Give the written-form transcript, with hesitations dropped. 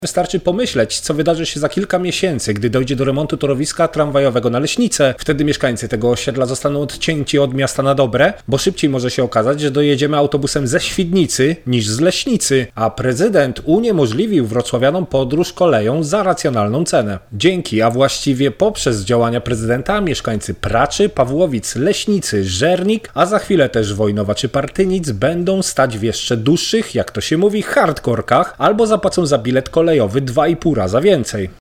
Wystarczy pomyśleć, co wydarzy się za kilka miesięcy, gdy dojdzie do remontu torowiska tramwajowego na Leśnice. Wtedy mieszkańcy tego osiedla zostaną odcięci od miasta na dobre, bo szybciej może się okazać, że dojedziemy autobusem ze Świdnicy niż z Leśnicy, a prezydent uniemożliwił wrocławianom podróż koleją za racjonalną cenę. Dzięki, a właściwie poprzez działania prezydenta mieszkańcy Praczy, Pawłowic, Leśnicy, Żernik, a za chwilę też Wojnowa czy Partynic będą stać w jeszcze dłuższych, jak to się mówi, hardkorkach, albo zapłacą za bilet kolejowy 2,5 raza więcej.